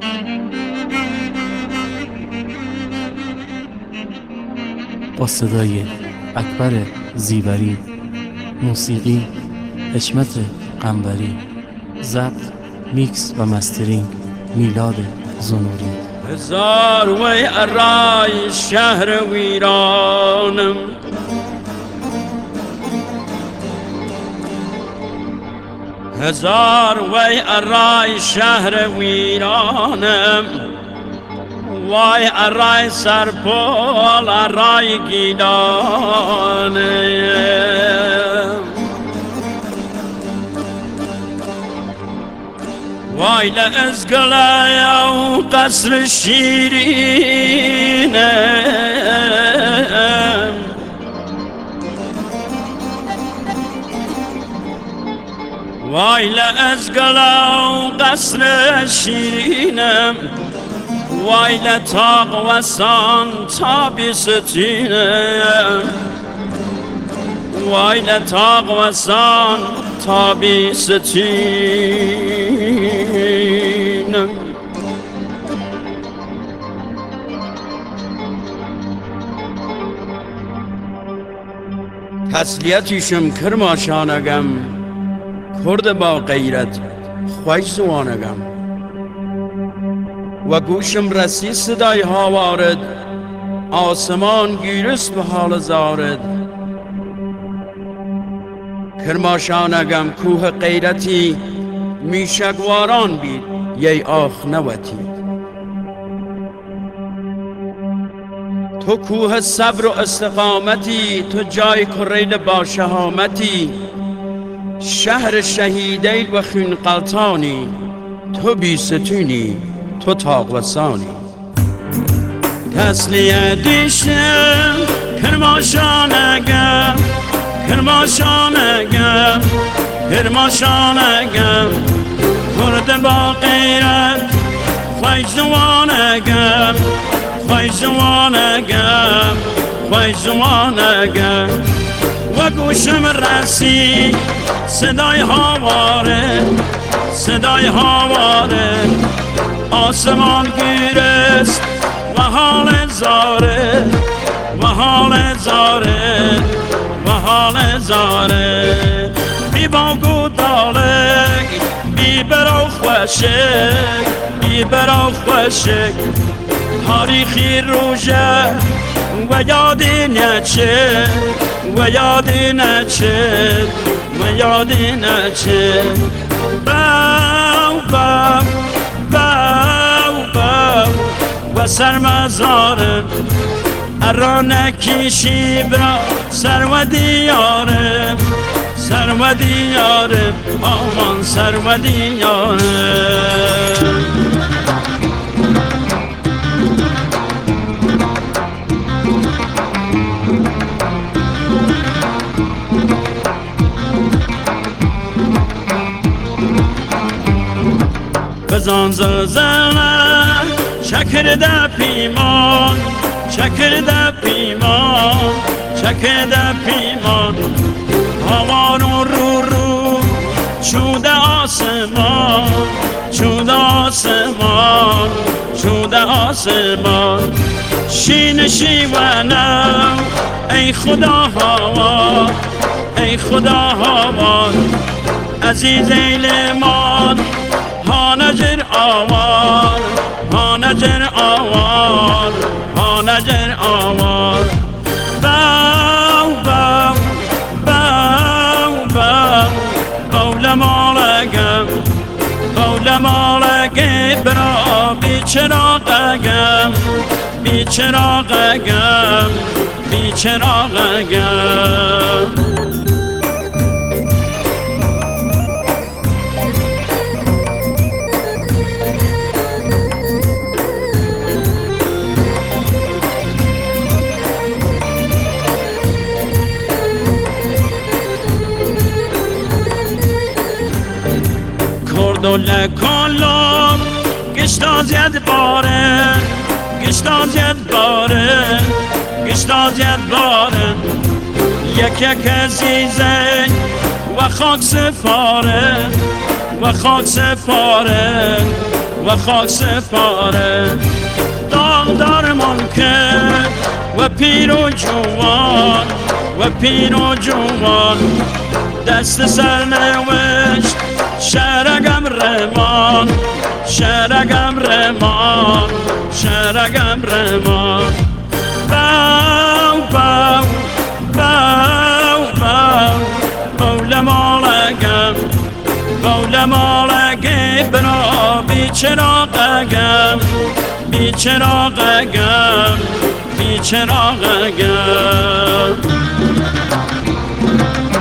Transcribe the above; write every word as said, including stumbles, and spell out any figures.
با صدای اکبر زیوری، موسیقی حشمت قنبری، ضبط، میکس و مسترینگ میلاد زنوری. هزار وی ارای شهر ویرانم، هزار وی ارای شهر ویرانم، وای ارای سرپال ارای گیلانم، وای لازگلای و قصر شیرینم، وای لازگلای و قصر شیرینم، وای لطاق و سان تابی ستینم، وای لطاق و سان تابی ستینم. تسلیتیشم کرماشانگم، کرد با غیرت خوش زوانگم، و گوشم رسی صدای ها وارد، آسمان گیرست به حال زارد. کرماشانگم کوه غیرتی، میشگواران بید یی آخ نوتی. تو کوه صبر و استقامتی، تو جای کریل با شهامتی، شهر شهیدیل و خون قلطانی، تو بی ستونی تو تاقوسانی. تسلیه دیشم کرماشانگم، کرماشانگم، کرماشانگم، کرد با غیرت خوش زوانگم، خوش زوانگم، خوش زوانگم. و گوشم رسی صدای ها وارد، صدای ها وارد، آسمان گیرست و حال زاره، و حال زاره، و حال زاره. بی باگو دالک، بی برو خوشک، بی برو خوشک، تاریخی روژه و یادی نچه، و یادی نچه، و یادی نچه. باو باو باو باو و سرمزارم، ارانکی شیبرا سر و دیارم، سر و دیارم، آمان سر و دیارم. بزن زلزله شکر ده پیمان، شکر ده پیمان، شکر ده پیمان. هوا رو رو رو شده آسمان، شده آسمان، شده آسمان. شین شیونم ای خدا هوا، ای خدا هوا. عزیز ایلمان ها نجر آوار، ها نجر آوار، ها نجر آوار. باو باو باو باو قول مالگم، قول مالگم برا بی چراغگم، بی چراغگم، بی چراغگم. دل کلم گشتاز ید باره، گشتاز ید باره، گشتاز ید باره. یک یک عزیزه و خاک سفاره، و خاک سفاره، و به خاک سپاره داغ درمان کرد و پیر و جوان و پیر و جوان دست سرنوشت شرگم رمان شرگم رمان شرگم رمان باو باو باو باو مولا مالگم مولا مالگی برا بی چراغگم بی چراغگم بی چراغگم